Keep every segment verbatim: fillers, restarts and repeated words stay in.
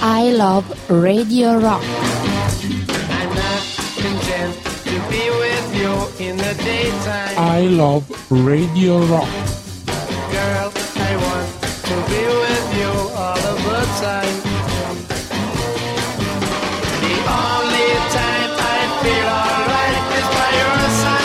I love Radio Rock. I'm not content to be with you in the daytime. I love Radio Rock. Girl, I want to be with you all of the time. The only time I feel alright is by your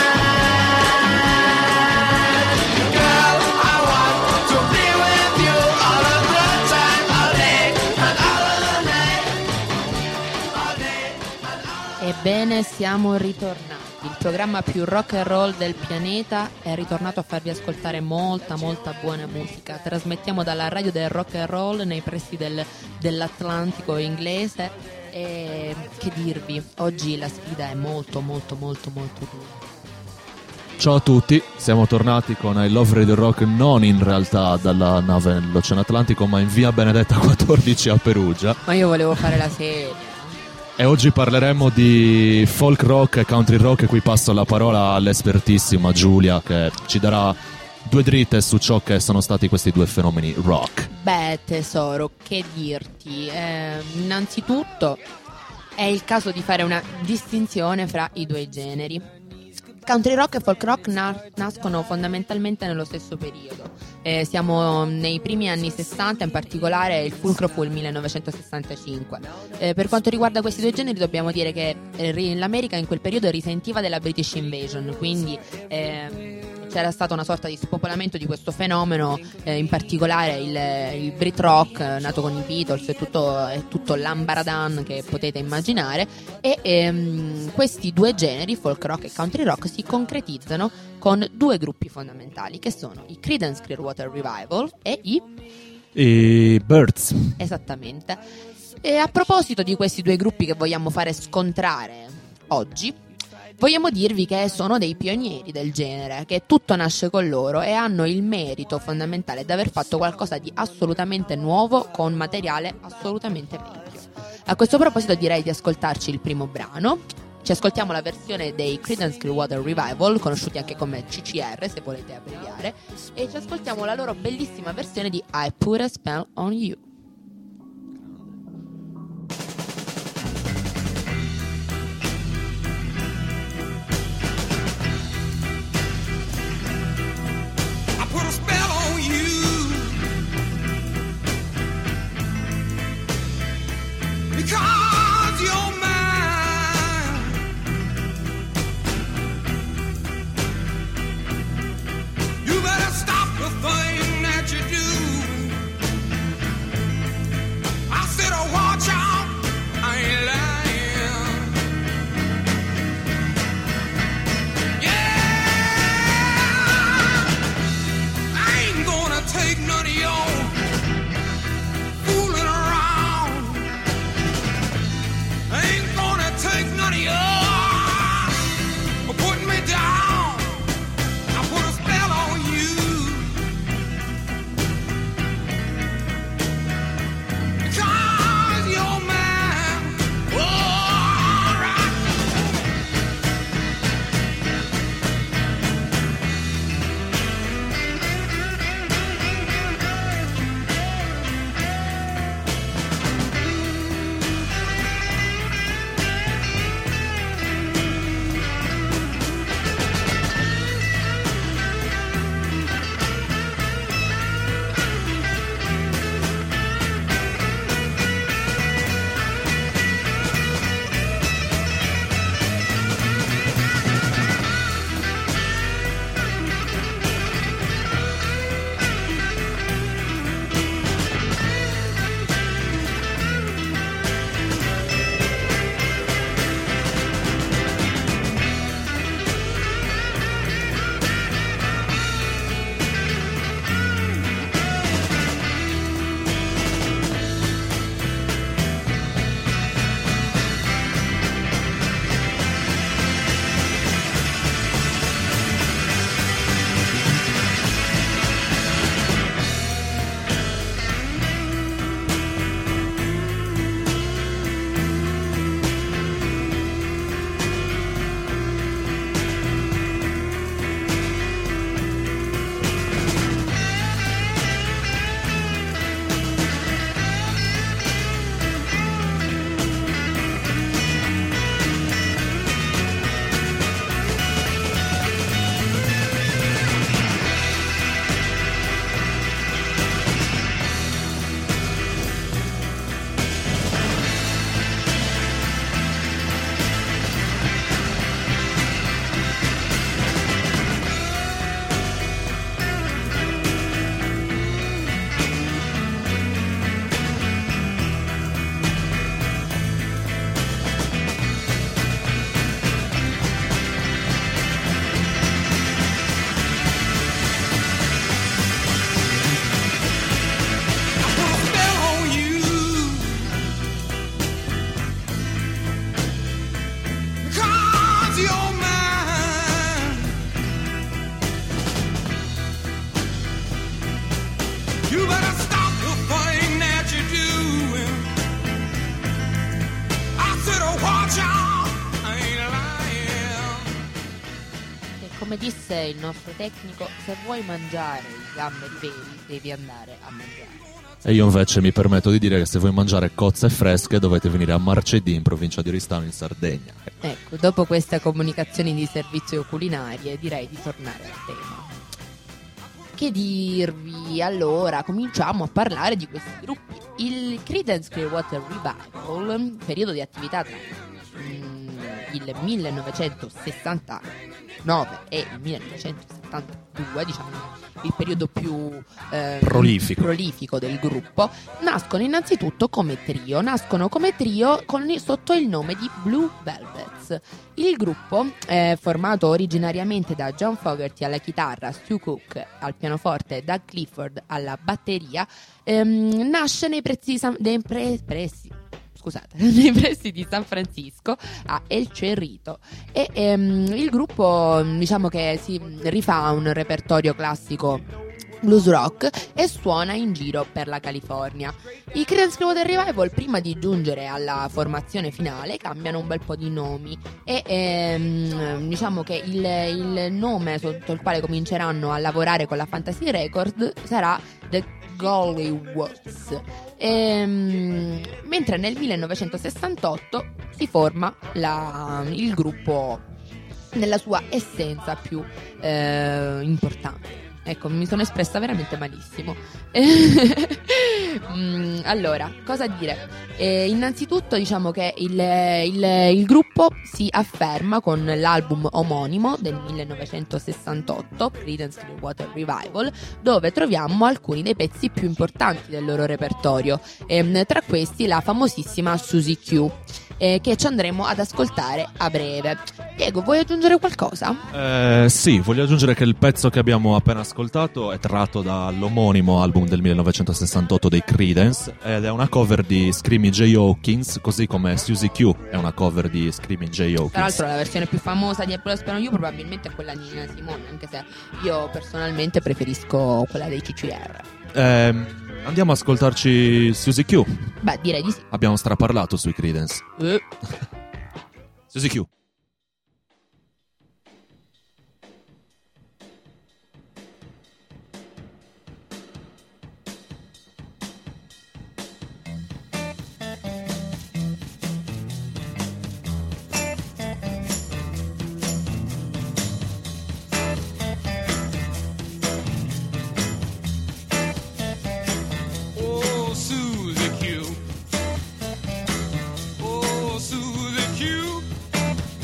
side. Girl, I want to be with you all of the time, all day and all of the night. All day and all. Ebbene, siamo ritornati. Il programma più rock and roll del pianeta è ritornato a farvi ascoltare molta, molta buona musica. Trasmettiamo dalla radio del rock and roll nei pressi del, dell'Atlantico inglese. E che dirvi, oggi la sfida è molto, molto, molto, molto dura. Ciao a tutti, siamo tornati con I Love Radio Rock, non in realtà dalla nave nell'Oceano Atlantico, ma in via Benedetta quattordici a Perugia. Ma io volevo fare la serie. E oggi parleremo di folk rock e country rock, e qui passo la parola all'espertissima Giulia, che ci darà due dritte su ciò che sono stati questi due fenomeni rock. Beh, tesoro, che dirti? Eh, innanzitutto è il caso di fare una distinzione fra i due generi. Country rock e folk rock na- nascono fondamentalmente nello stesso periodo. Eh, siamo nei primi anni sessanta, in particolare il fulcro fu il millenovecentosessantacinque. Eh, per quanto riguarda questi due generi dobbiamo dire che eh, l'America in quel periodo risentiva della British Invasion, quindi eh, c'era stata una sorta di spopolamento di questo fenomeno, eh, in particolare il, il Brit rock, eh, nato con i Beatles e tutto, è tutto l'ambaradan che potete immaginare, e ehm, questi due generi, folk rock e country rock, si concretizzano con due gruppi fondamentali, che sono i Creedence Clearwater Revival e i... I Birds. Esattamente. E a proposito di questi due gruppi che vogliamo fare scontrare oggi, vogliamo dirvi che sono dei pionieri del genere, che tutto nasce con loro e hanno il merito fondamentale di aver fatto qualcosa di assolutamente nuovo con materiale assolutamente vecchio. A questo proposito direi di ascoltarci il primo brano. Ci ascoltiamo la versione dei Creedence Clearwater Revival, conosciuti anche come C C R se volete abbreviare, e ci ascoltiamo la loro bellissima versione di I Put a Spell on You. Put a spell on you because you're mine. You better stop the thing that you do. I said, oh, watch out, I ain't lying. Take none of your fooling around. I ain't gonna take none of your putting me down. I put a spell on you because you're mine. Oh, all right. You better stop the thing that you're doing. I said, oh, watch out, I ain't lying. E come disse il nostro tecnico, se vuoi mangiare i gamberi veri devi andare a mangiare. E io invece mi permetto di dire che se vuoi mangiare cozze fresche dovete venire a Marcedì in provincia di Oristano in Sardegna. Ecco, dopo queste comunicazioni di servizio culinarie direi di tornare al tema. Che dirvi? Allora, cominciamo a parlare di questi gruppi. Il Creedence Clearwater Revival, periodo di attività tra mm, il millenovecentosessantanove e il millenovecentosettantadue, diciamo il periodo più eh, Prolifico. prolifico del gruppo, nascono innanzitutto come trio, nascono come trio con, sotto il nome di Blue Velvets. Il gruppo, eh, formato originariamente da John Fogerty alla chitarra, Stu Cook al pianoforte e Doug Clifford alla batteria, ehm, nasce nei prezzi di San, nei pre, pressi, scusate, nei pressi di San Francisco a El Cerrito e ehm, il gruppo, diciamo che si rifà un repertorio classico blues rock e suona in giro per la California. I Creedence Clearwater Revival, prima di giungere alla formazione finale, cambiano un bel po' di nomi e ehm, diciamo che il, il nome sotto il quale cominceranno a lavorare con la Fantasy Records sarà The Golliwogs. Ehm, mentre nel millenovecentosessantotto si forma la, il gruppo nella sua essenza più eh, importante. Ecco, mi sono espressa veramente malissimo. mm, allora, cosa dire? Eh, innanzitutto diciamo che il, il, il gruppo si afferma con l'album omonimo del millenovecentosessantotto, Creedence Clearwater Revival, dove troviamo alcuni dei pezzi più importanti del loro repertorio, ehm, tra questi la famosissima Susie Q, eh, che ci andremo ad ascoltare a breve. Diego, vuoi aggiungere qualcosa? Eh, sì, voglio aggiungere che il pezzo che abbiamo appena ascoltato è tratto dall'omonimo album del millenovecentosessantotto dei Creedence ed è una cover di Screaming Jay Hawkins, così come Susie Q è una cover di Screaming Jay Hawkins. Tra l'altro la versione più famosa di Apple Spano You probabilmente è quella di Nina Simone, anche se io personalmente preferisco quella dei C C R. Eh, andiamo a ascoltarci Susie Q. Beh, direi di sì. Abbiamo straparlato sui Creedence. Eh. Susie Q. Oh, Susie Q. Oh, Susie Q.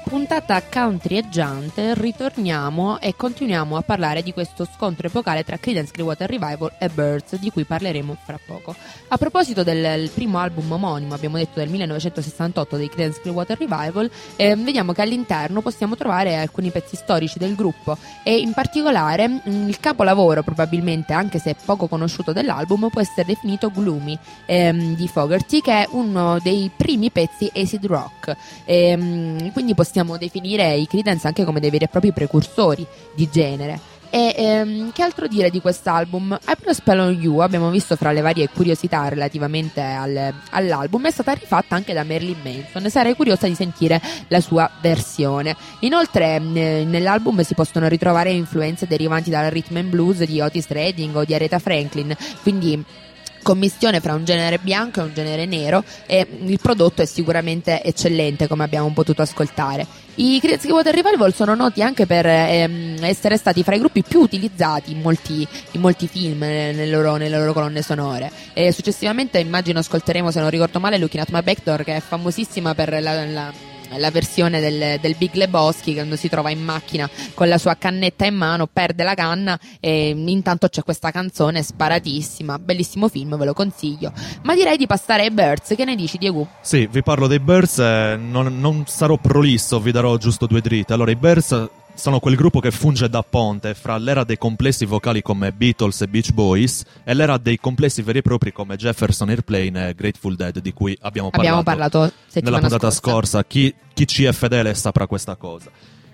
puntata countryeggiante ritorniamo e continuiamo a parlare di questo scontro epocale tra Creedence Clearwater Revival e Byrds, di cui parleremo fra poco. A proposito del primo album omonimo, abbiamo detto del millenovecentosessantotto dei Creedence Clearwater Revival, eh, vediamo che all'interno possiamo trovare alcuni pezzi storici del gruppo e in particolare mh, il capolavoro, probabilmente anche se poco conosciuto dell'album, può essere definito Gloomy ehm, di Fogerty, che è uno dei primi pezzi acid rock. Ehm, quindi possiamo definire i Creedence anche come dei veri e propri precursori di genere. E ehm, che altro dire di quest'album? I Put a Spell on You, abbiamo visto fra le varie curiosità relativamente al, all'album, è stata rifatta anche da Marilyn Manson e sarei curiosa di sentire la sua versione. Inoltre eh, nell'album si possono ritrovare influenze derivanti dal rhythm and blues di Otis Redding o di Aretha Franklin, quindi commistione fra un genere bianco e un genere nero, e il prodotto è sicuramente eccellente, come abbiamo potuto ascoltare. I Creedence Clearwater Revival sono noti anche per ehm, essere stati fra i gruppi più utilizzati in molti, in molti film, nelle loro, nelle loro colonne sonore, e successivamente immagino ascolteremo, se non ricordo male, Looking at My Back Door, che è famosissima per la, la la versione del, del Big Lebowski, quando si trova in macchina con la sua cannetta in mano, perde la canna e intanto c'è questa canzone sparatissima. Bellissimo film, ve lo consiglio. Ma direi di passare ai Byrds. Che ne dici, Diego? Sì, vi parlo dei Byrds, eh, non, non sarò prolisso, vi darò giusto due dritte. Allora, i Byrds sono quel gruppo che funge da ponte fra l'era dei complessi vocali come Beatles e Beach Boys e l'era dei complessi veri e propri come Jefferson Airplane e Grateful Dead, di cui abbiamo parlato, abbiamo parlato nella puntata scorsa, scorsa. Chi, chi ci è fedele saprà questa cosa.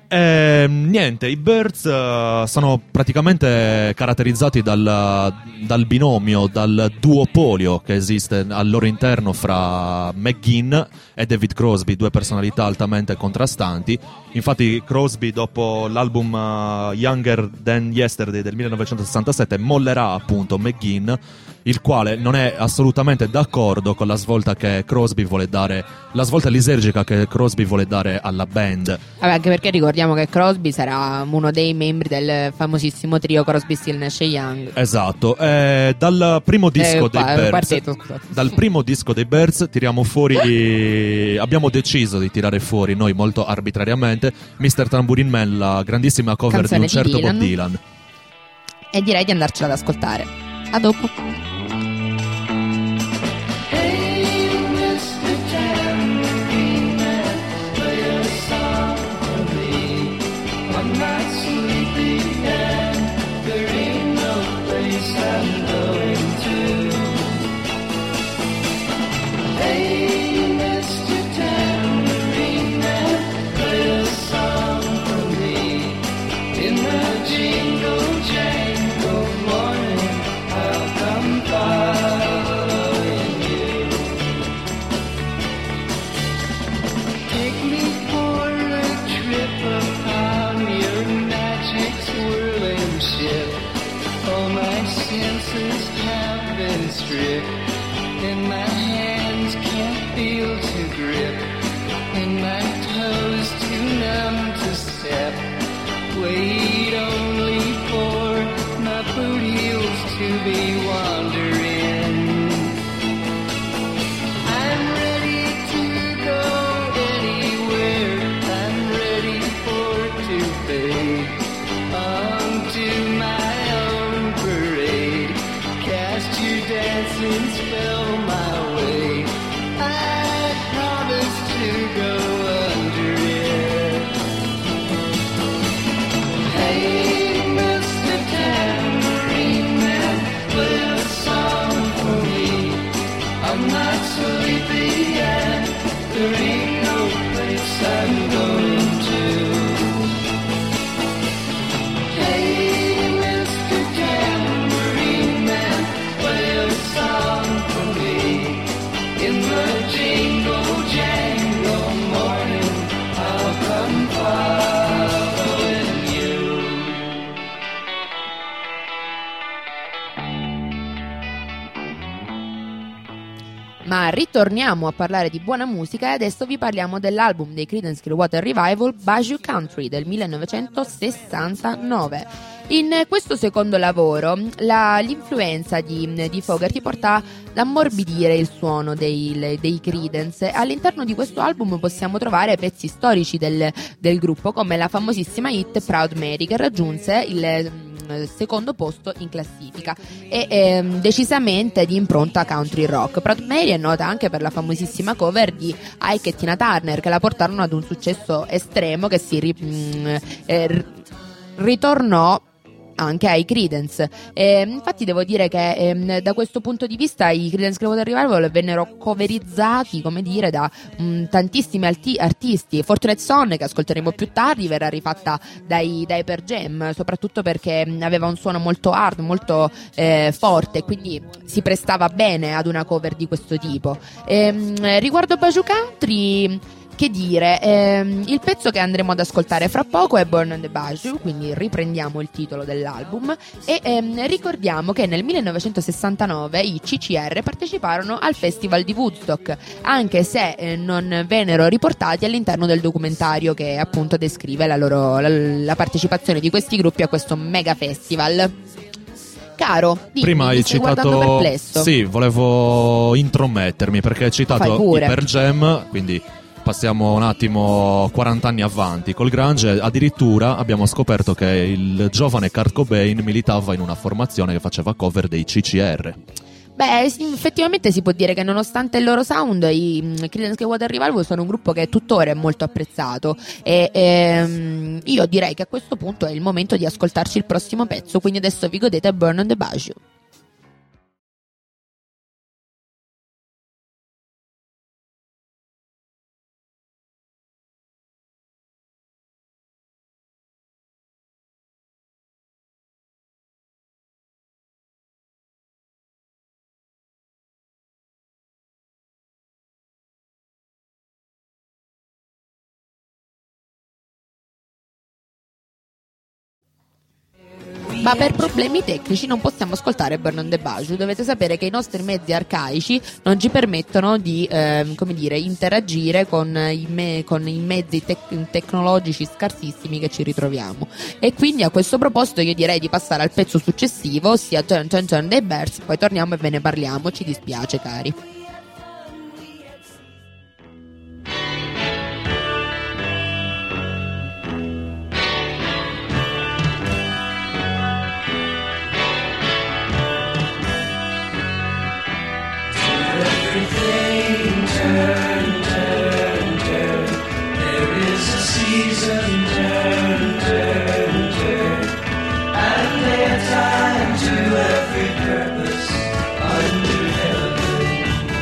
E, niente, i Byrds uh, sono praticamente caratterizzati dal, dal binomio, dal duopolio che esiste al loro interno fra McGinn e David Crosby, due personalità altamente contrastanti. Infatti Crosby, dopo l'album uh, Younger Than Yesterday del millenovecentosessantasette, mollerà appunto McGinn, il quale non è assolutamente d'accordo con la svolta che Crosby vuole dare, la svolta lisergica che Crosby vuole dare alla band. Vabbè, anche perché ricordiamo che Crosby sarà uno dei membri del famosissimo trio Crosby, Still, Nash e Young. Esatto. Eh, dal primo disco Eh, dei qua- Byrds, quartetto, scusate. dal primo disco dei Byrds tiriamo fuori, abbiamo deciso di tirare fuori noi molto arbitrariamente, mister Tambourine Man, la grandissima cover Canzone di un di certo Dylan. Bob Dylan. E direi di andarcela ad ascoltare. A dopo. And my hands can't feel to grip, and my toes too numb to step. Wait only for my boot heels to be wandering. I'm ready to go anywhere. I'm ready for to fade onto my own parade. Cast your dancing spell my way. I promise to go under it. Hey, Mister Tambourine Man, play a song for me. I'm not sleepy and there ain't no place I'm going to. Hey, Mister Tambourine Man, play a song for me. In the jingle jangle morning, I'll come following you. Ma ritorniamo a parlare di buona musica e adesso vi parliamo dell'album dei Creedence Clearwater Revival, Bayou Country del millenovecentosessantanove. In questo secondo lavoro la- l'influenza di, di Fogerty porta ad ammorbidire il suono dei, dei Creedence. All'interno di questo album possiamo trovare pezzi storici del, del gruppo, come la famosissima hit Proud Mary, che raggiunse il mm, secondo posto in classifica e ehm, decisamente di impronta country rock. Proud Mary è nota anche per la famosissima cover di Ike e Tina Turner, che la portarono ad un successo estremo che si ri- mm, eh, r- ritornò anche ai Creedence. Eh, infatti devo dire che ehm, da questo punto di vista i Creedence Clearwater Revival vennero coverizzati, come dire, da mh, tantissimi alti- artisti. Fortunate Son, che ascolteremo più tardi, verrà rifatta dai, dai Pearl Jam, soprattutto perché mh, aveva un suono molto hard, molto eh, forte, quindi si prestava bene ad una cover di questo tipo. Ehm, riguardo Bajou Country, che dire, ehm, il pezzo che andremo ad ascoltare fra poco è Born on the Bayou, quindi riprendiamo il titolo dell'album e ehm, ricordiamo che nel millenovecentosessantanove i C C R parteciparono al Festival di Woodstock, anche se eh, non vennero riportati all'interno del documentario che appunto descrive la loro la, la partecipazione di questi gruppi a questo mega festival. Caro, dimmi, Prima mi hai stai guardando citato. perplesso. Sì, volevo intromettermi perché hai Fai citato pure. i Pearl Jam, quindi passiamo un attimo quaranta anni avanti. Col grunge addirittura abbiamo scoperto che il giovane Kurt Cobain militava in una formazione che faceva cover dei C C R. Beh, sì, effettivamente si può dire che nonostante il loro sound, i mm, Creedence Clearwater Revival sono un gruppo che tuttora è molto apprezzato e ehm, io direi che a questo punto è il momento di ascoltarci il prossimo pezzo, quindi adesso vi godete Burn on the Bayou. Ma per problemi tecnici non possiamo ascoltare Burn on the Bayou. Dovete sapere che i nostri mezzi arcaici non ci permettono di ehm, come dire, interagire con i, me- con i mezzi tec- tecnologici scarsissimi che ci ritroviamo. E quindi a questo proposito io direi di passare al pezzo successivo, ossia Turn Turn Turn dei Bears, poi torniamo e ve ne parliamo. Ci dispiace, cari. Everything turn, turn, turn. There is a season, turn, turn, turn. And a time to every purpose under heaven.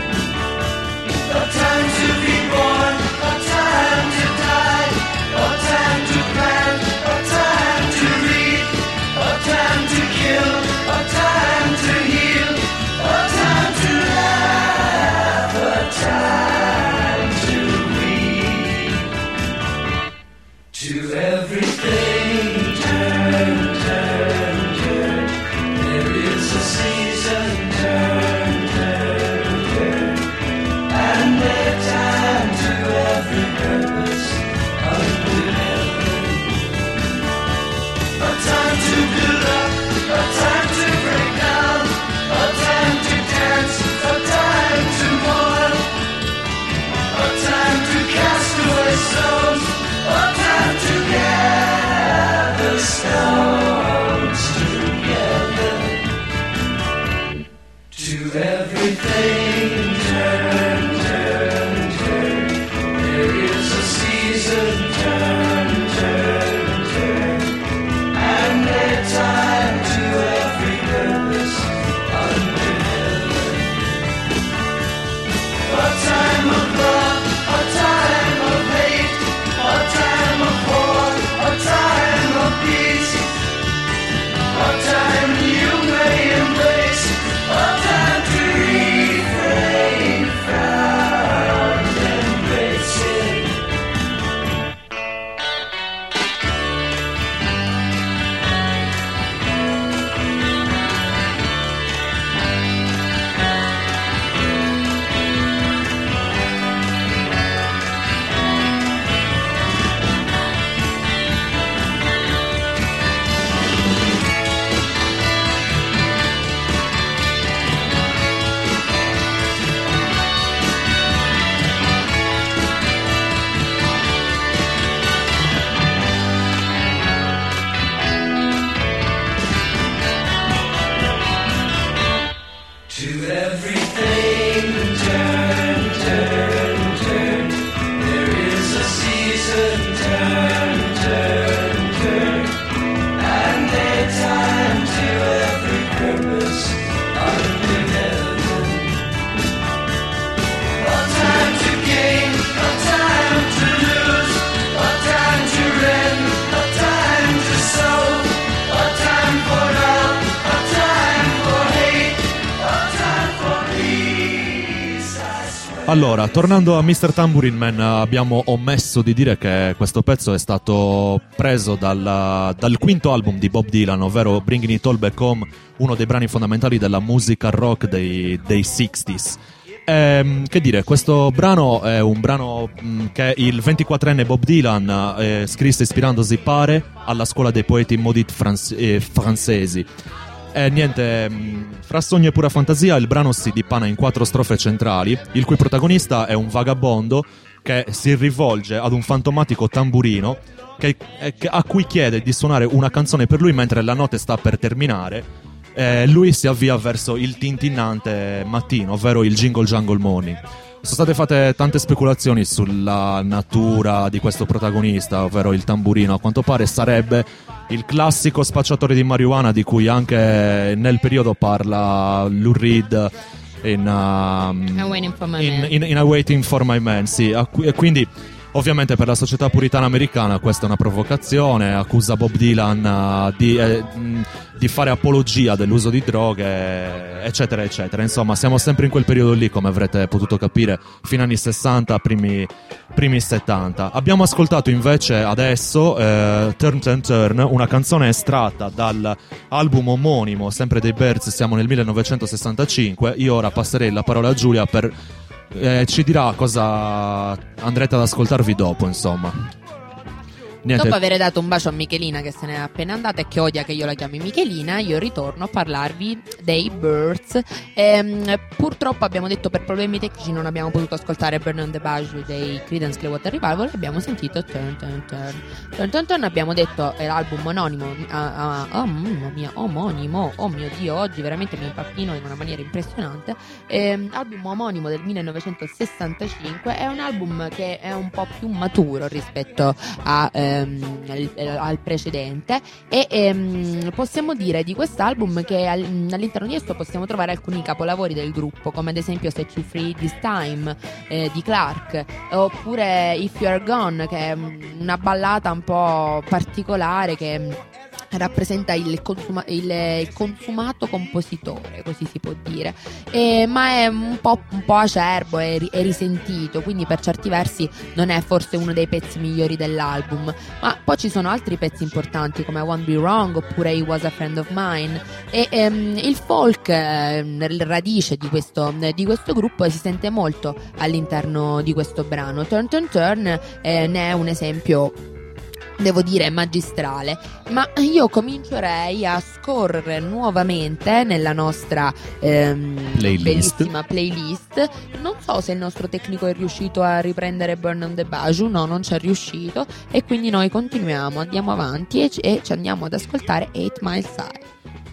Allora, tornando a mister Tambourine Man, abbiamo omesso di dire che questo pezzo è stato preso dal, dal quinto album di Bob Dylan, ovvero Bringing It All Back Home, uno dei brani fondamentali della musica rock dei, dei sessanta. Ehm, che dire, questo brano è un brano mh, che il ventiquattrenne Bob Dylan eh, scrisse ispirandosi, pare, alla scuola dei poeti maudits franz- eh, francesi. E niente, mh, fra sogno e pura fantasia il brano si dipana in quattro strofe centrali, il cui protagonista è un vagabondo che si rivolge ad un fantomatico tamburino che, eh, che- a cui chiede di suonare una canzone per lui mentre la notte sta per terminare. Eh, lui si avvia verso il tintinnante mattino, ovvero il Jingle Jangle Morning. Sono state fatte tante speculazioni sulla natura di questo protagonista, ovvero il tamburino. A quanto pare sarebbe il classico spacciatore di marijuana di cui anche nel periodo parla Lou Reed in, um, I'm waiting for my in, man. in, in A Waiting for My Man, sì. A cui- e quindi ovviamente per la società puritana americana questa è una provocazione, accusa Bob Dylan uh, di, eh, mh, di fare apologia dell'uso di droghe, eccetera eccetera. Insomma, siamo sempre in quel periodo lì, come avrete potuto capire, fino anni sessanta, primi, primi settanta. Abbiamo ascoltato invece adesso eh, Turn Turn Turn, una canzone estratta dall'album omonimo, sempre dei Byrds, siamo nel millenovecentosessantacinque. Io ora passerei la parola a Giulia per Eh, ci dirà cosa andrete ad ascoltarvi dopo, insomma. Niente. Dopo aver dato un bacio a Michelina che se n'è appena andata e che odia che io la chiami Michelina, io ritorno a parlarvi dei Byrds. Ehm, purtroppo abbiamo detto per problemi tecnici non abbiamo potuto ascoltare Burn on the Bayou dei Creedence Clearwater Revival, abbiamo sentito Turn Turn Turn. Turn Turn Turn abbiamo detto è l'album anonimo, ah, ah, oh mamma mia, omonimo, oh mio Dio, oggi veramente mi impappino in una maniera impressionante. Ehm, album omonimo del millenovecentosessantacinque, è un album che è un po' più maturo rispetto a ehm, al, al precedente e ehm, possiamo dire di quest'album che all- all'interno di esso possiamo trovare alcuni capolavori del gruppo, come ad esempio Set You Free This Time eh, di Clark, oppure If You Are Gone, che è una ballata un po' particolare che rappresenta il, consuma- il, il consumato compositore, così si può dire, e, ma è un po', un po' acerbo e, ri- e risentito, quindi per certi versi non è forse uno dei pezzi migliori dell'album, ma poi ci sono altri pezzi importanti come I Won't Be Wrong oppure He Was a Friend of Mine e ehm, il folk, eh, radice di questo, di questo gruppo, si sente molto all'interno di questo brano. Turn Turn Turn eh, ne è un esempio, devo dire, magistrale, ma io comincerei a scorrere nuovamente nella nostra ehm, Playlist. bellissima playlist. Non so se il nostro tecnico è riuscito a riprendere Burn on the Bayou, no, non ci è riuscito, e quindi noi continuiamo, andiamo avanti e ci, e ci andiamo ad ascoltare Eight Mile Side.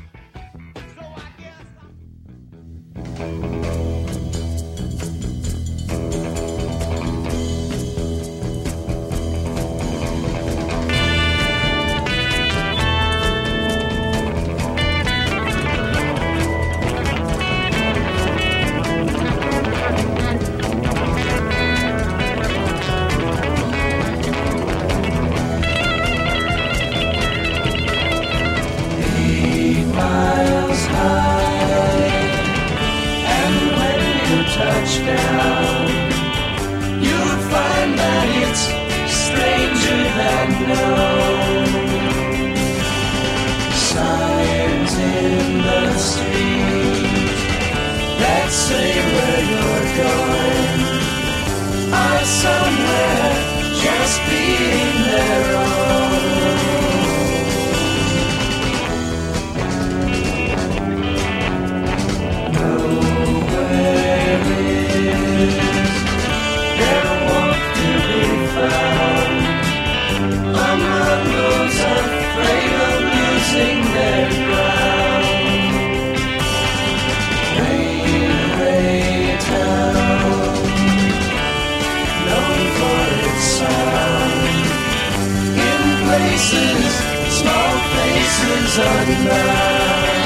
Touchdown, you'll find that it's stranger than known. Signs in the street that say where you're going are somewhere just being their own. Among those afraid of losing their ground, Rain Ray Town, known for its sound, in places, small faces unbound.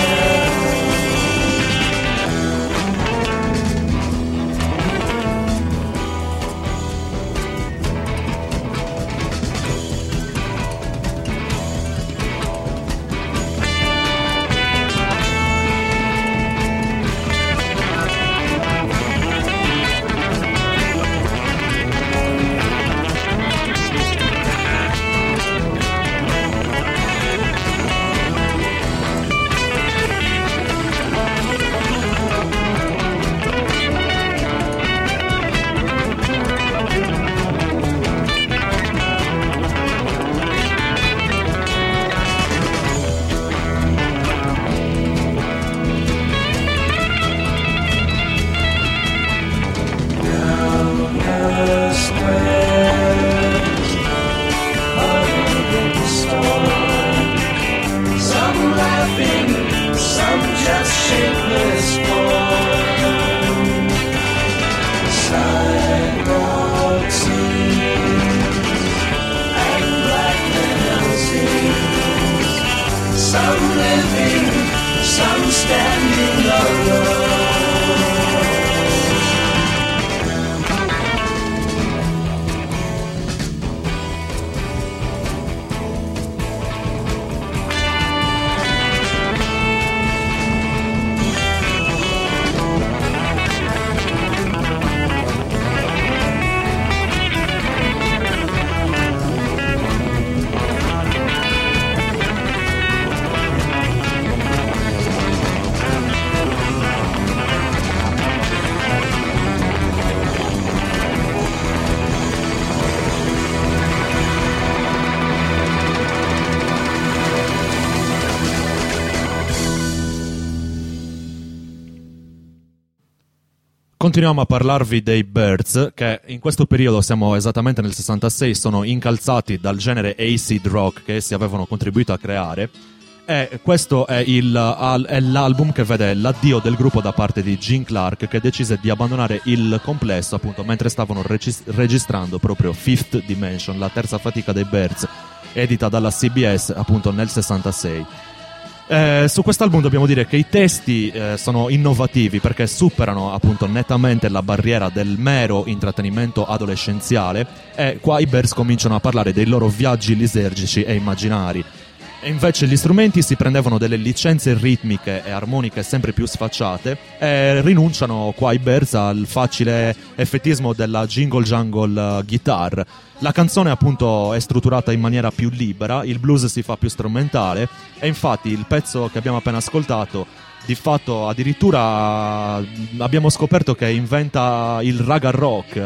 continuiamo a parlarvi dei Byrds, che in questo periodo, siamo esattamente nel sessantasei, sono incalzati dal genere acid rock che essi avevano contribuito a creare. E questo è, il, è l'album che vede l'addio del gruppo da parte di Gene Clark, che decise di abbandonare il complesso appunto mentre stavano regis- registrando proprio Fifth Dimension, la terza fatica dei Byrds, edita dalla C B S appunto nel sessantasei. Eh, su quest'album dobbiamo dire che i testi eh, sono innovativi perché superano appunto nettamente la barriera del mero intrattenimento adolescenziale, e qua i Byrds cominciano a parlare dei loro viaggi lisergici e immaginari. E invece gli strumenti si prendevano delle licenze ritmiche e armoniche sempre più sfacciate e rinunciano qua i Byrds al facile effettismo della jingle jungle guitar. La canzone appunto è strutturata in maniera più libera, il blues si fa più strumentale e infatti il pezzo che abbiamo appena ascoltato di fatto addirittura abbiamo scoperto che inventa il raga rock.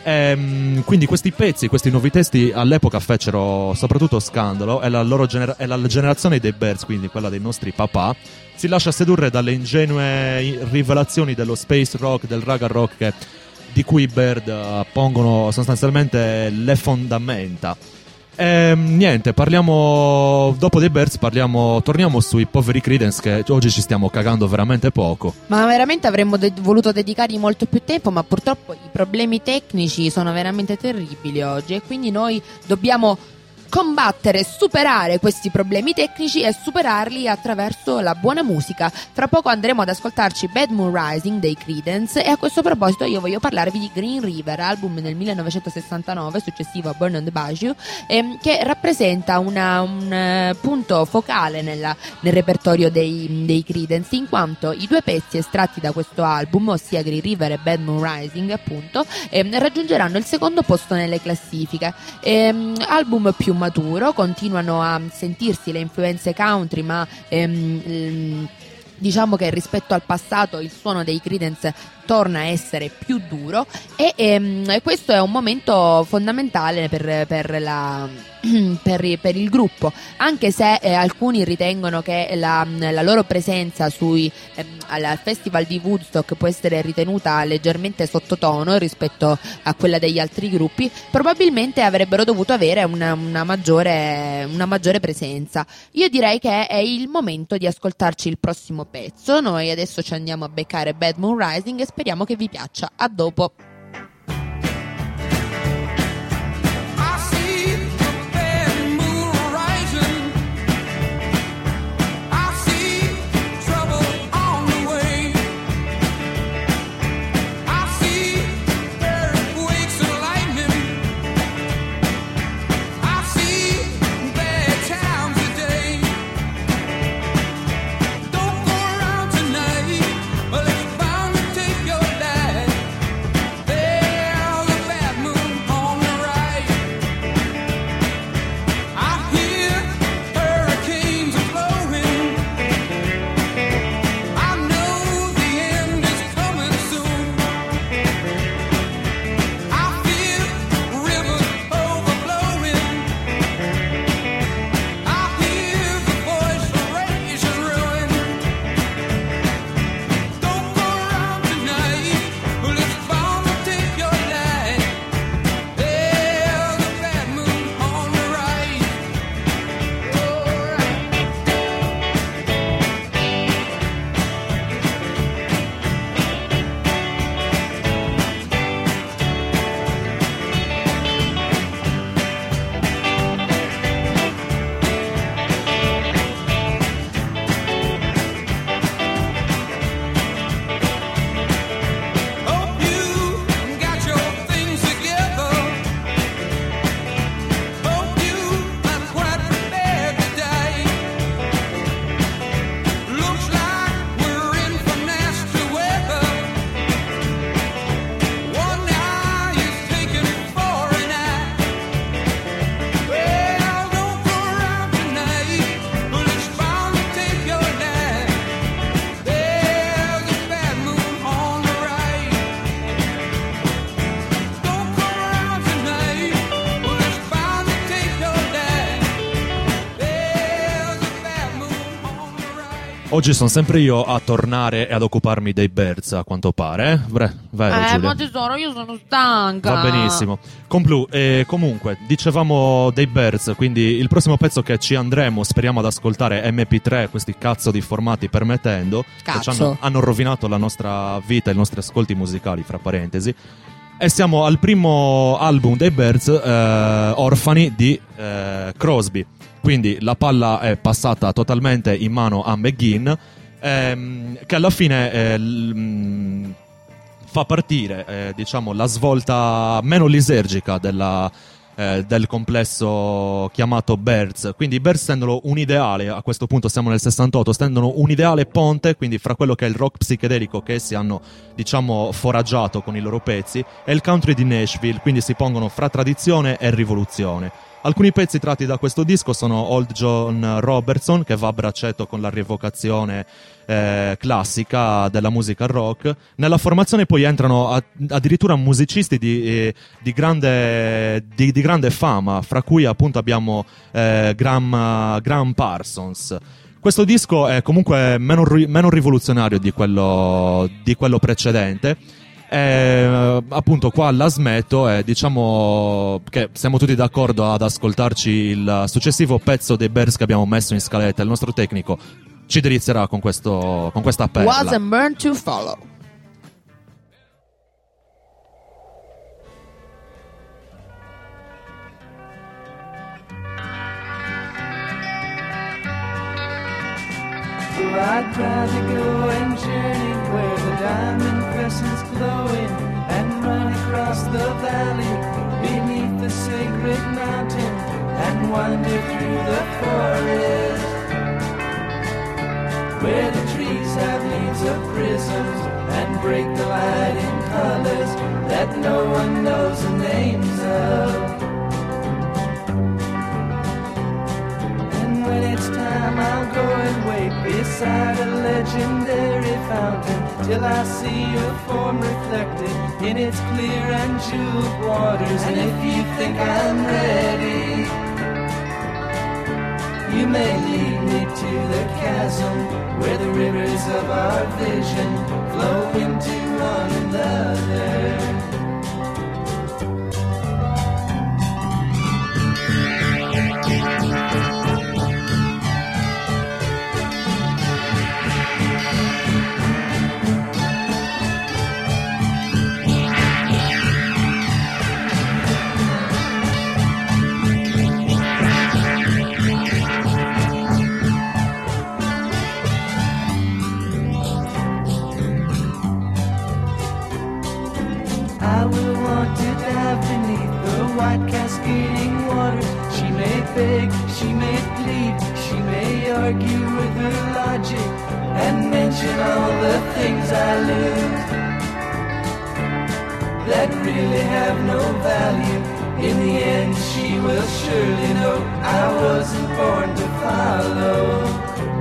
E, quindi questi pezzi, questi nuovi testi all'epoca fecero soprattutto scandalo e la, loro genera- e la generazione dei Byrds, quindi quella dei nostri papà, si lascia sedurre dalle ingenue rivelazioni dello space rock, del raga rock che, di cui i Byrds uh, pongono sostanzialmente le fondamenta. E, niente, parliamo dopo dei Byrds, parliamo, torniamo sui poveri Creedence, che oggi ci stiamo cagando veramente poco. Ma veramente avremmo de- voluto dedicargli molto più tempo, ma purtroppo i problemi tecnici sono veramente terribili oggi e quindi noi dobbiamo combattere, superare questi problemi tecnici e superarli attraverso la buona musica. Fra poco andremo ad ascoltarci Bad Moon Rising dei Creedence e a questo proposito io voglio parlarvi di Green River, album nel millenovecentosessantanove successivo a Burn on the Bayou, ehm, che rappresenta una, un uh, punto focale nella, nel repertorio dei, dei Creedence, in quanto i due pezzi estratti da questo album, ossia Green River e Bad Moon Rising appunto, ehm, raggiungeranno il secondo posto nelle classifiche. Ehm, album più maturo, continuano a sentirsi le influenze country, ma ehm, ehm, diciamo che rispetto al passato il suono dei Creedence torna a essere più duro e ehm, questo è un momento fondamentale per, per, la, per, per il gruppo, anche se eh, alcuni ritengono che la, la loro presenza sui, ehm, al festival di Woodstock può essere ritenuta leggermente sottotono rispetto a quella degli altri gruppi. Probabilmente avrebbero dovuto avere una, una, maggiore, una maggiore presenza. Io direi che è il momento di ascoltarci il prossimo pezzo. Noi adesso ci andiamo a beccare Bad Moon Rising e speriamo che vi piaccia. A dopo. Don't go around tonight, well, it's bound to take your life. Oggi sono sempre io a tornare e ad occuparmi dei Birds, a quanto pare, eh? Vero, vero, Eh, Giulia? ma tesoro, io sono stanca. Va benissimo. Complu, eh, comunque, dicevamo dei Birds, quindi il prossimo pezzo che ci andremo, speriamo ad ascoltare emme pi tre, questi cazzo di formati permettendo, che ci Cazzo. hanno, hanno rovinato la nostra vita, i nostri ascolti musicali, fra parentesi. E siamo al primo album dei Birds, eh, Orfani, di eh, Crosby. Quindi la palla è passata totalmente in mano a McGinn, ehm, che alla fine eh, l- mh, fa partire eh, diciamo la svolta meno lisergica della, eh, del complesso chiamato Birds. Quindi i Birds stendono un ideale, a questo punto siamo nel sessantotto, stendono un ideale ponte, quindi fra quello che è il rock psichedelico che essi hanno diciamo foraggiato con i loro pezzi e il country di Nashville, quindi si pongono fra tradizione e rivoluzione. Alcuni pezzi tratti da questo disco sono Old John Robertson, che va a braccetto con la rievocazione eh, classica della musica rock. Nella formazione poi entrano a- addirittura musicisti di, eh, di, grande, di, di grande fama, fra cui appunto abbiamo eh, Graham, Graham Parsons. Questo disco è comunque meno, ri- meno rivoluzionario di quello, di quello precedente. E, appunto qua la smetto e diciamo che siamo tutti d'accordo ad ascoltarci il successivo pezzo dei Birds che abbiamo messo in scaletta. Il nostro tecnico ci delizzerà con, questo, con questa perla. Was and burn to follow. So I'd rather go and journey where the diamond crescent's glowing and run across the valley beneath the sacred mountain and wander through the forest where the trees have leaves of prisms and break the light in colors that no one knows the names of. When it's time, I'll go and wait beside a legendary fountain till I see your form reflected in its clear and jeweled waters. And if you think I'm ready, you may lead me to the chasm where the rivers of our vision flow into one another. I will want to dive beneath the white cascading water. She may beg, she may plead, she may argue with her logic and mention all the things I lose that really have no value. In the end she will surely know I wasn't born to follow.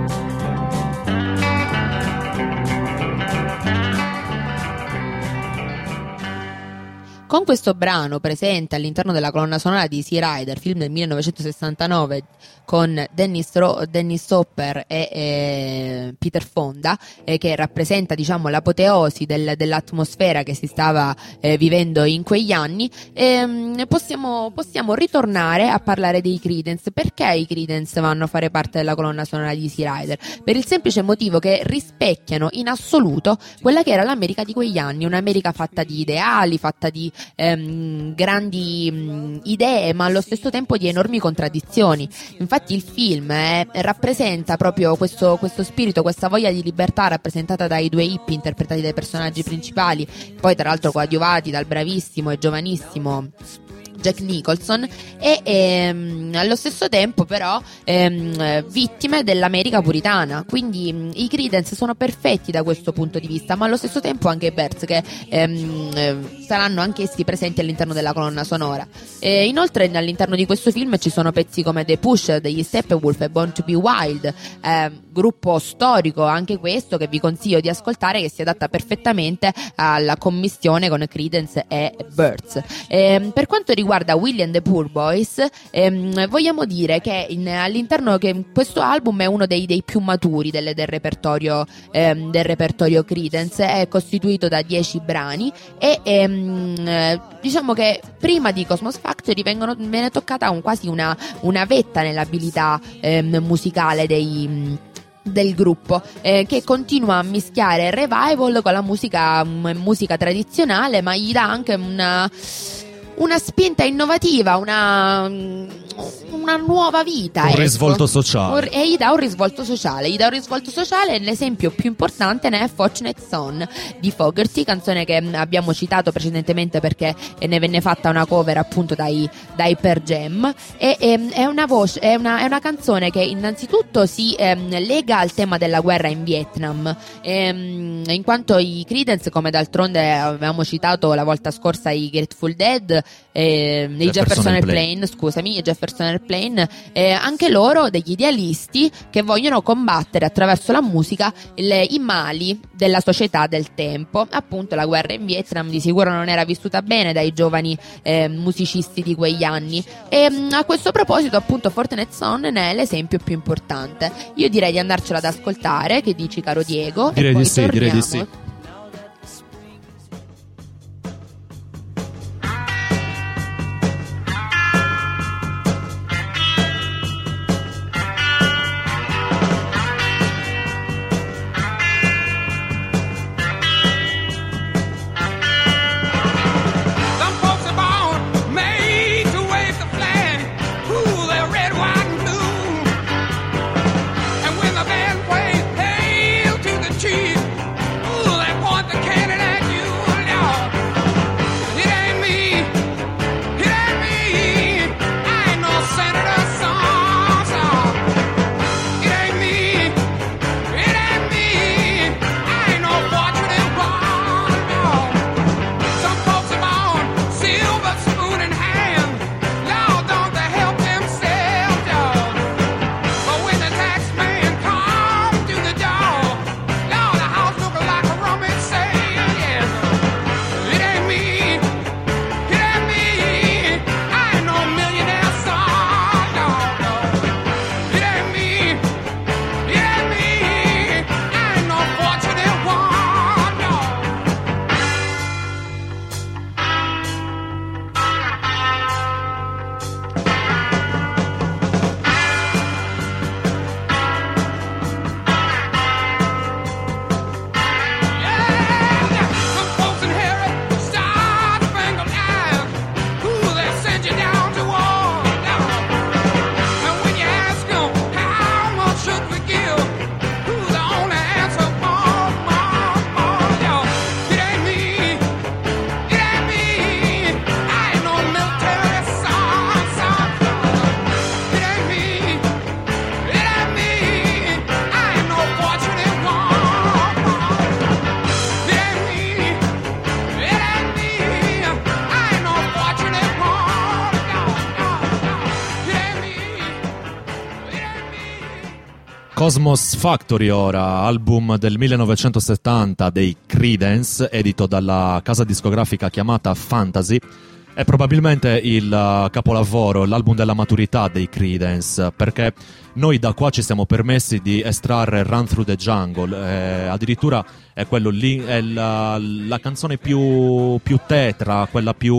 Con questo brano presente all'interno della colonna sonora di Easy Rider, film del millenovecentosessantanove con Dennis, Ro- Dennis Hopper e eh, Peter Fonda, eh, che rappresenta diciamo l'apoteosi del, dell'atmosfera che si stava eh, vivendo in quegli anni, ehm, possiamo, possiamo ritornare a parlare dei Creedence. Perché i Creedence vanno a fare parte della colonna sonora di Easy Rider? Per il semplice motivo che rispecchiano in assoluto quella che era l'America di quegli anni, un'America fatta di ideali, fatta di ehm, grandi mh, idee, ma allo stesso tempo di enormi contraddizioni. Infatti il film eh, rappresenta proprio questo, questo spirito, questa voglia di libertà rappresentata dai due hippie interpretati dai personaggi principali, poi tra l'altro coadiuvati dal bravissimo e giovanissimo Jack Nicholson, e ehm, allo stesso tempo però ehm, vittime dell'America puritana. Quindi mh, i Creedence sono perfetti da questo punto di vista, ma allo stesso tempo anche i Birds, che ehm, eh, saranno anch'essi presenti all'interno della colonna sonora. E inoltre all'interno di questo film ci sono pezzi come The Push degli Steppenwolf e Born to Be Wild, eh, gruppo storico anche questo che vi consiglio di ascoltare, che si adatta perfettamente alla commistione con Creedence e Birds. E, per quanto riguarda riguarda Willie and the Poor Boys, ehm, vogliamo dire che in, all'interno che questo album è uno dei, dei più maturi del, del repertorio ehm, del repertorio Creedence, è costituito da dieci brani e ehm, diciamo che prima di Cosmos Factory vengono, viene toccata un, quasi una, una vetta nell'abilità ehm, musicale dei del gruppo, eh, che continua a mischiare il revival con la musica m- musica tradizionale, ma gli dà anche una una spinta innovativa, una una nuova vita, un ecco. risvolto sociale, e gli dà un risvolto sociale gli dà un risvolto sociale. L'esempio più importante ne è Fortunate Son di Fogerty, canzone che abbiamo citato precedentemente perché ne venne fatta una cover appunto dai, dai Pearl Jam, e, e è una voce è una, è una canzone che innanzitutto si ehm, lega al tema della guerra in Vietnam, ehm, in quanto i Creedence, come d'altronde avevamo citato la volta scorsa i Grateful Dead, eh, i Jefferson Airplane, scusami, i Jefferson Airplane, eh, anche loro degli idealisti che vogliono combattere attraverso la musica il, i mali della società del tempo. Appunto la guerra in Vietnam di sicuro non era vissuta bene dai giovani eh, musicisti di quegli anni, e mh, a questo proposito appunto Fortunate Son ne è l'esempio più importante. Io direi di andarcela ad ascoltare, che dici caro Diego? Direi e poi di sì, direi di sì. Cosmos Factory ora, album del millenovecentosettanta dei Creedence, edito dalla casa discografica chiamata Fantasy. È probabilmente il uh, capolavoro, l'album della maturità dei Creedence, perché noi da qua ci siamo permessi di estrarre Run Through the Jungle, eh, addirittura è quello lì, è la, la canzone più, più tetra, quella più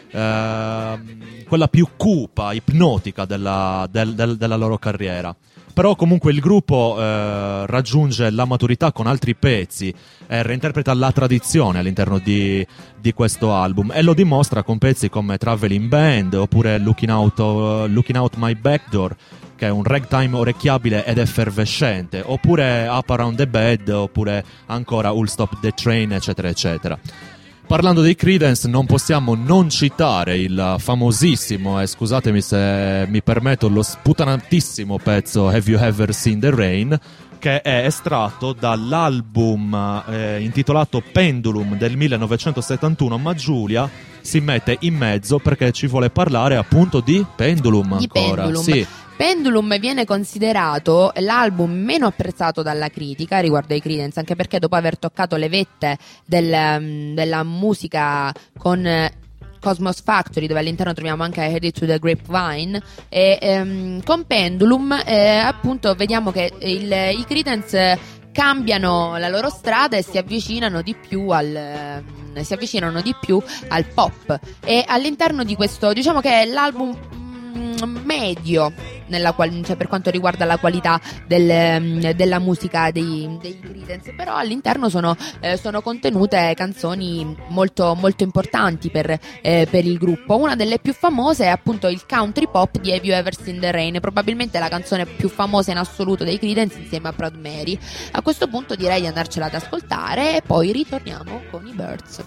eh, quella più cupa, ipnotica della, del, del, della loro carriera. Però comunque il gruppo eh, raggiunge la maturità con altri pezzi e reinterpreta la tradizione all'interno di, di questo album, e lo dimostra con pezzi come Traveling Band oppure Looking Out, uh, Looking Out My Backdoor, che è un ragtime orecchiabile ed effervescente, oppure Up Around the Bed, oppure ancora All Stop the Train, eccetera eccetera. Parlando dei Creedence non possiamo non citare il famosissimo, e scusatemi se mi permetto, lo sputanatissimo pezzo Have You Ever Seen the Rain, che è estratto dall'album eh, intitolato Pendulum del millenovecentosettantuno, ma Giulia si mette in mezzo perché ci vuole parlare appunto di Pendulum di ancora. Pendulum. Sì. Pendulum viene considerato l'album meno apprezzato dalla critica riguardo ai Creedence, anche perché dopo aver toccato le vette del, della musica con Cosmos Factory, dove all'interno troviamo anche I Heard It to the Grapevine, e ehm, con Pendulum eh, appunto vediamo che il, i Creedence cambiano la loro strada e si avvicinano di più al eh, si avvicinano di più al pop, e all'interno di questo, diciamo che è l'album mm, medio nella qual- cioè per quanto riguarda la qualità del, della musica dei, dei Creedence, però all'interno sono, eh, sono contenute canzoni molto, molto importanti per, eh, per il gruppo. Una delle più famose è appunto il country pop di Have You Ever Seen the Rain, probabilmente la canzone più famosa in assoluto dei Creedence insieme a Proud Mary. A questo punto direi di andarcela ad ascoltare e poi ritorniamo con i Byrds.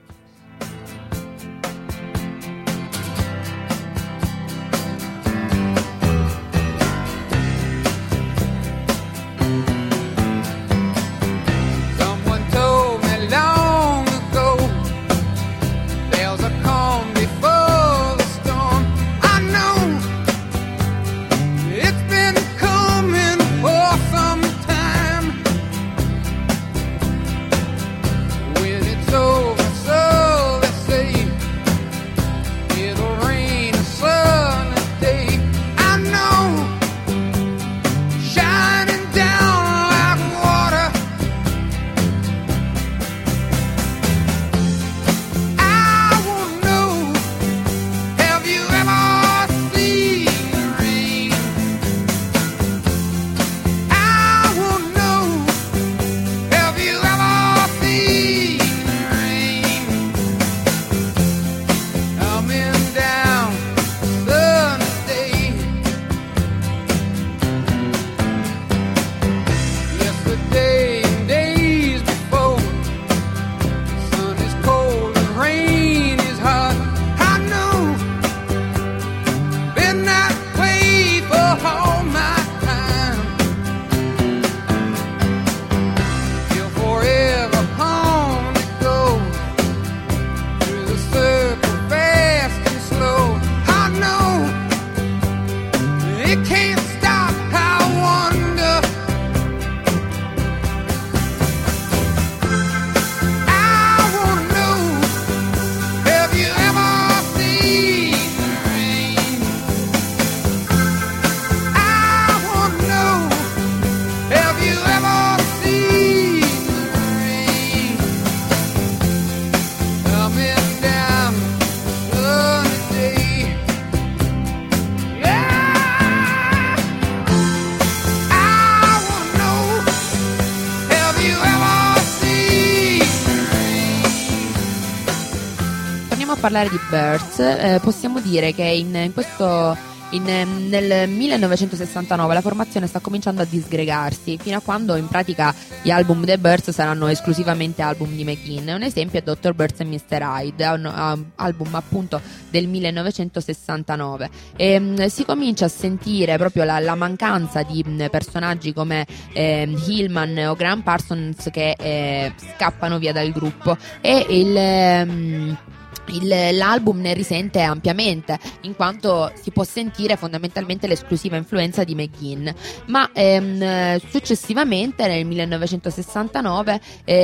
Parlare di Byrds, eh, possiamo dire che in, in questo in, nel millenovecentosessantanove la formazione sta cominciando a disgregarsi, fino a quando in pratica gli album dei Byrds saranno esclusivamente album di McGuinn. Un esempio è doctor Byrds e mister Hyde, un um, album appunto del millenovecentosessantanove, e um, si comincia a sentire proprio la, la mancanza di um, personaggi come eh, Hillman o Graham Parsons che eh, scappano via dal gruppo, e il um, Il, l'album ne risente ampiamente, in quanto si può sentire fondamentalmente l'esclusiva influenza di McGuinn. Ma ehm, successivamente nel millenovecentosessantanove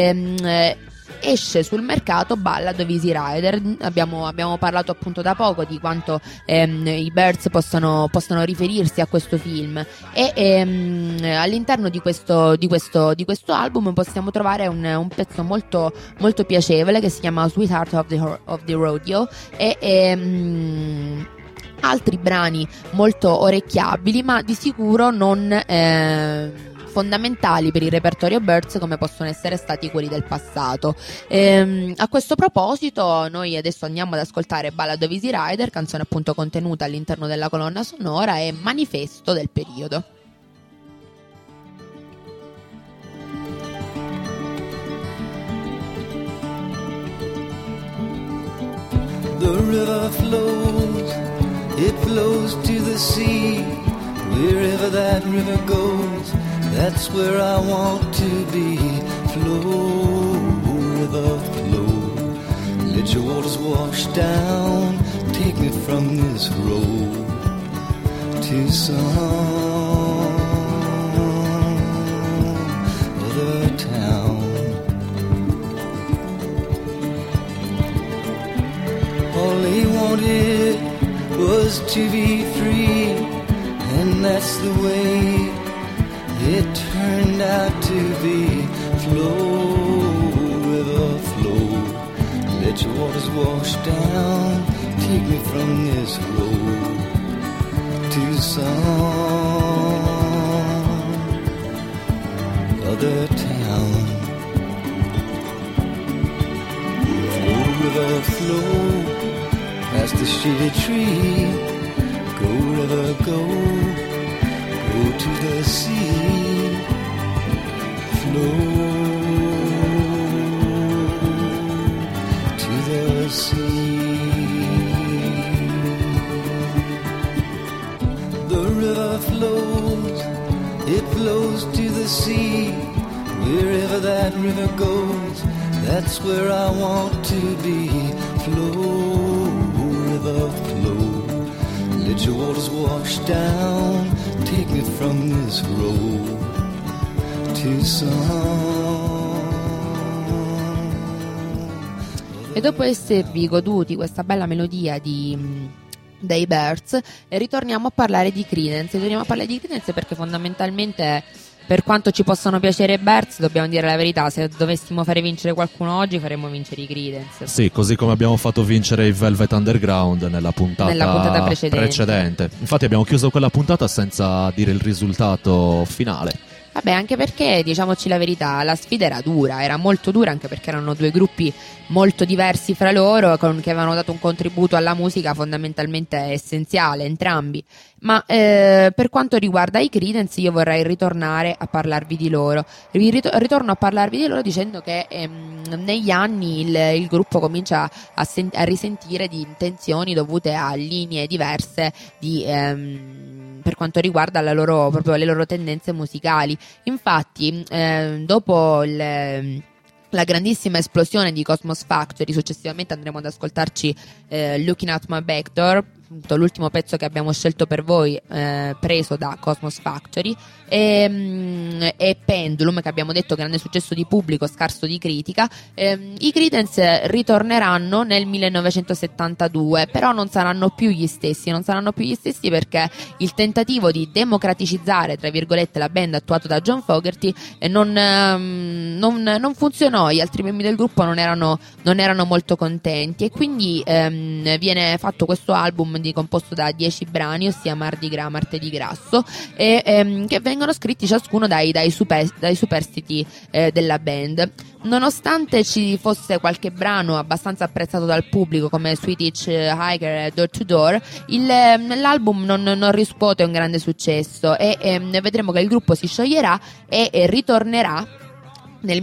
ehm, esce sul mercato Ballad of Easy Rider. Abbiamo, abbiamo parlato appunto da poco di quanto ehm, i Byrds possono, possono riferirsi a questo film, e ehm, all'interno di questo, di, questo, di questo album possiamo trovare un, un pezzo molto, molto piacevole che si chiama Sweetheart of the, of the Rodeo, e ehm, altri brani molto orecchiabili, ma di sicuro non eh, fondamentali per il repertorio Byrds come possono essere stati quelli del passato. Ehm, a questo proposito noi adesso andiamo ad ascoltare Ballad of Easy Rider, canzone appunto contenuta all'interno della colonna sonora e manifesto del periodo. The river flows, it flows to the sea. Wherever that river goes, that's where I want to be. Flow, river, flow. Let your waters wash down. Take me from this road to some other town. All was to be free, and that's the way it turned out to be. Flow, river, flow, let your waters wash down, take me from this road to some other town. Flow, river, flow, past the shady tree. Go, river, go, go to the sea. Flow to the sea. The river flows, it flows to the sea. Wherever that river goes, that's where I want to be. Flow, river, flow, let your waters wash down, take me from this road to some. E dopo esservi goduti questa bella melodia di dei Birds, ritorniamo a parlare di Creedence. Ritorniamo a parlare di Creedence perché fondamentalmente, per quanto ci possano piacere i Birds, dobbiamo dire la verità: se dovessimo fare vincere qualcuno oggi, faremmo vincere i Creedence. Sì, così come abbiamo fatto vincere i Velvet Underground nella puntata, nella puntata precedente. precedente. Infatti abbiamo chiuso quella puntata senza dire il risultato finale. Vabbè, anche perché, diciamoci la verità, la sfida era dura, era molto dura, anche perché erano due gruppi molto diversi fra loro, con, che avevano dato un contributo alla musica fondamentalmente essenziale, entrambi. Ma eh, per quanto riguarda i Creedence, io vorrei ritornare a parlarvi di loro. Rit- ritorno a parlarvi di loro dicendo che ehm, negli anni il, il gruppo comincia a, sen- a risentire di tensioni dovute a linee diverse di... Ehm, per quanto riguarda la loro, proprio le loro tendenze musicali. Infatti, eh, dopo il, la grandissima esplosione di Cosmos Factory, successivamente andremo ad ascoltarci eh, Looking at My Back Door, l'ultimo pezzo che abbiamo scelto per voi, eh, preso da Cosmos Factory, e, mm, e Pendulum, che abbiamo detto grande successo di pubblico, scarso di critica. Eh, i Creedence ritorneranno nel millenovecentosettantadue, però non saranno più gli stessi, non saranno più gli stessi perché il tentativo di democraticizzare, tra virgolette, la band attuato da John Fogerty eh, non, ehm, non, non funzionò. Gli altri membri del gruppo non erano, non erano molto contenti, e quindi ehm, viene fatto questo album di, composto da dieci brani, ossia Mardi Gras, Martedì Grasso, e, ehm, che vengono scritti ciascuno dai, dai, super, dai superstiti eh, della band. Nonostante ci fosse qualche brano abbastanza apprezzato dal pubblico come Sweet Hitch Hiker e Door to Door, il, l'album non, non riscuote un grande successo, e ehm, vedremo che il gruppo si scioglierà e, e ritornerà nel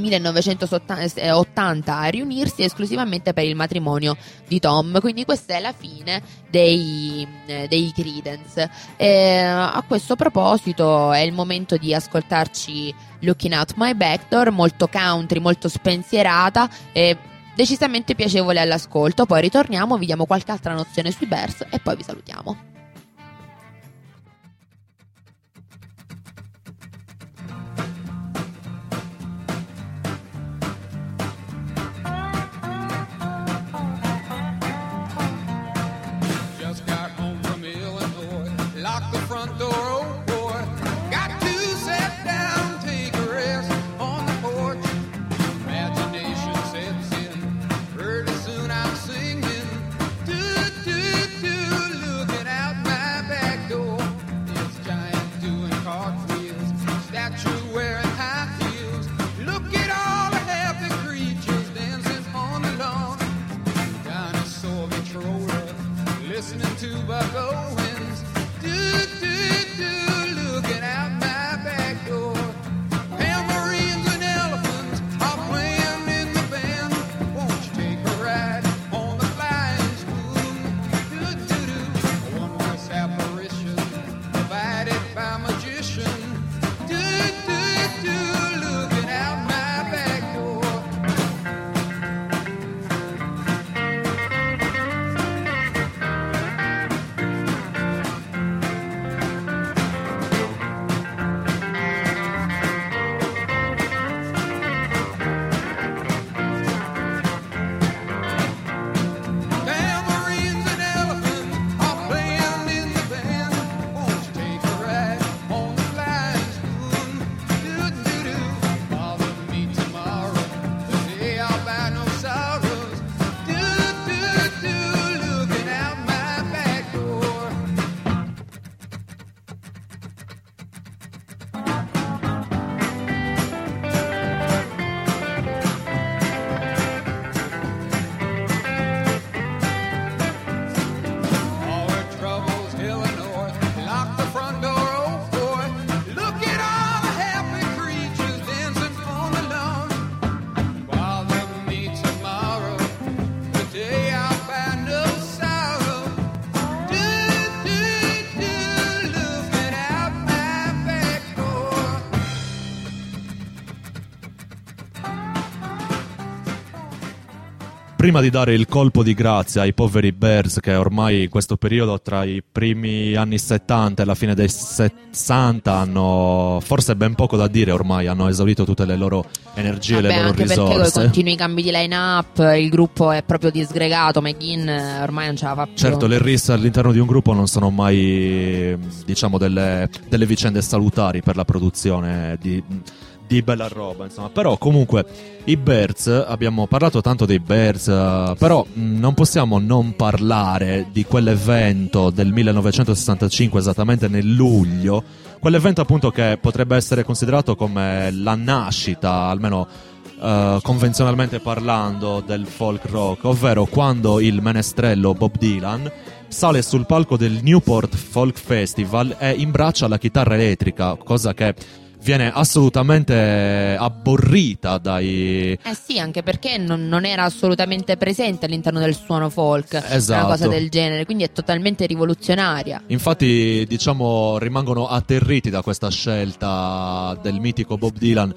millenovecentottanta a riunirsi esclusivamente per il matrimonio di Tom. Quindi questa è la fine dei, eh, dei Creedence. E a questo proposito è il momento di ascoltarci Looking Out My Back Door, molto country, molto spensierata e decisamente piacevole all'ascolto. Poi ritorniamo, vi diamo qualche altra nozione sui Bears e poi vi salutiamo. Looking out prima di dare il colpo di grazia ai poveri Bears, che ormai in questo periodo tra i primi anni settanta e la fine dei sessanta hanno forse ben poco da dire, ormai hanno esaurito tutte le loro energie, Vabbè, le loro anche risorse. perché con i continui cambi di line-up il gruppo è proprio disgregato. McGinn ormai non ce la fa più. Certo, le risse all'interno di un gruppo non sono mai, diciamo, delle, delle vicende salutari per la produzione di, di bella roba, insomma. Però comunque i Bears, abbiamo parlato tanto dei Bears, uh, però mh, non possiamo non parlare di quell'evento del millenovecentosessantacinque, esattamente nel luglio, quell'evento appunto che potrebbe essere considerato come la nascita, almeno uh, convenzionalmente parlando, del folk rock, ovvero quando il menestrello Bob Dylan sale sul palco del Newport Folk Festival e imbraccia la chitarra elettrica, cosa che viene assolutamente abborrita dai... Eh sì, anche perché non, non era assolutamente presente all'interno del suono folk, Esatto. una cosa del genere, quindi è totalmente rivoluzionaria. Infatti, diciamo, rimangono atterriti da questa scelta del mitico Bob Dylan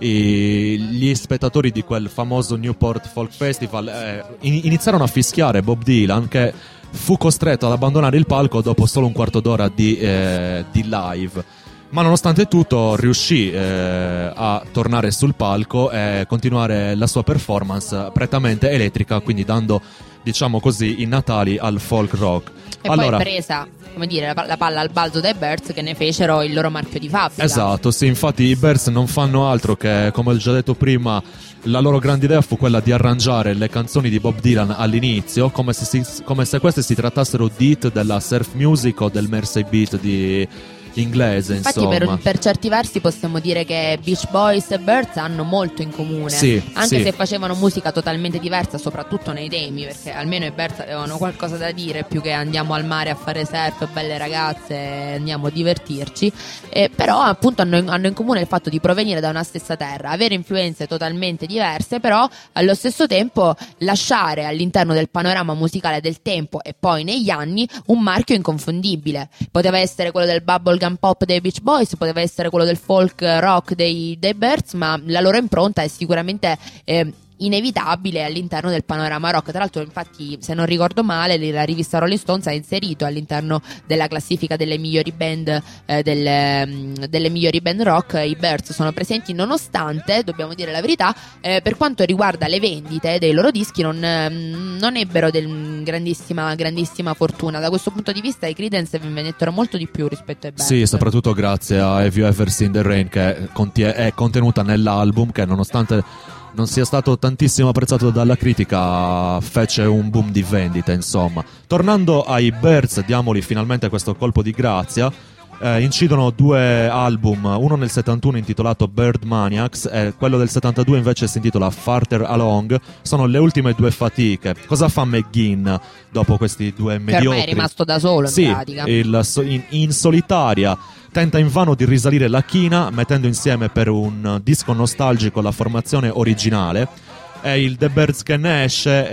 i, gli spettatori di quel famoso Newport Folk Festival. eh, in- iniziarono a fischiare Bob Dylan, che fu costretto ad abbandonare il palco dopo solo un quarto d'ora di, eh, di live. Ma nonostante tutto riuscì eh, a tornare sul palco e continuare la sua performance prettamente elettrica, quindi dando, diciamo così, i natali al folk rock. E allora, poi presa, come dire, la, la palla al balzo dai Bears, che ne fecero il loro marchio di fabbrica. Esatto, sì, infatti i Bears non fanno altro che, come ho già detto prima, la loro grande idea fu quella di arrangiare le canzoni di Bob Dylan all'inizio come se, si, come se queste si trattassero di hit della surf music o del Mersey beat di... inglese, Infatti insomma. per, per certi versi possiamo dire che Beach Boys e Birds hanno molto in comune, Sì, anche sì. se facevano musica totalmente diversa, soprattutto nei temi, perché almeno i Birds avevano qualcosa da dire più che andiamo al mare a fare surf, belle ragazze, andiamo a divertirci. Eh, però appunto hanno, hanno in comune il fatto di provenire da una stessa terra, avere influenze totalmente diverse, però allo stesso tempo lasciare all'interno del panorama musicale del tempo e poi negli anni un marchio inconfondibile. Poteva essere quello del bubblegum pop dei Beach Boys, poteva essere quello del folk rock dei, dei Birds, ma la loro impronta è sicuramente eh, inevitabile all'interno del panorama rock. Tra l'altro, infatti, se non ricordo male, la rivista Rolling Stones ha inserito all'interno della classifica delle migliori band eh, delle, delle migliori band rock i Birds sono presenti, nonostante, dobbiamo dire la verità, eh, per quanto riguarda le vendite dei loro dischi non, eh, non ebbero del grandissima grandissima fortuna. Da questo punto di vista i Creedence vendettero molto di più rispetto ai Birds. Sì, soprattutto grazie a Have You Ever Seen the Rain, che contie- è contenuta nell'album, che nonostante non sia stato tantissimo apprezzato dalla critica, fece un boom di vendita, insomma. Tornando ai Birds, diamoli finalmente questo colpo di grazia. Eh, incidono due album, uno nel settantuno intitolato Bird Maniacs e quello del settantadue invece si intitola Farther Along. Sono le ultime due fatiche. Cosa fa McGinn dopo questi due Che mediocri? ormai è rimasto da solo, in Sì, pratica. il, so- in, in solitaria tenta invano di risalire la china, mettendo insieme per un disco nostalgico la formazione originale. E il The Birds che ne esce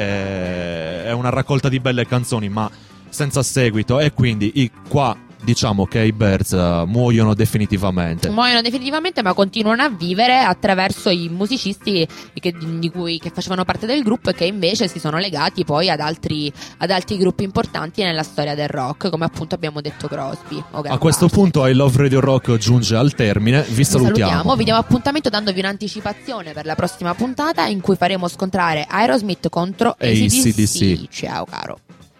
è, è una raccolta di belle canzoni, ma senza seguito, e quindi i, qua diciamo che i Birds uh, muoiono definitivamente. Muoiono definitivamente, ma continuano a vivere attraverso i musicisti che, di cui, che facevano parte del gruppo e che invece si sono legati poi ad altri, ad altri gruppi importanti nella storia del rock, come appunto abbiamo detto Crosby. A questo punto I Love Radio Rock giunge al termine. Vi Vi salutiamo. salutiamo, vi diamo appuntamento dandovi un'anticipazione per la prossima puntata in cui faremo scontrare Aerosmith contro A C D C. Ciao caro.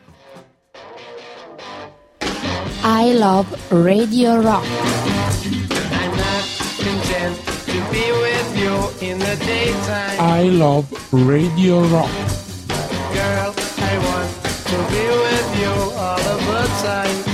I love Radio Rock. I'm not content to be with you in the daytime. I love Radio Rock. Girl, I want to be with you all of the time.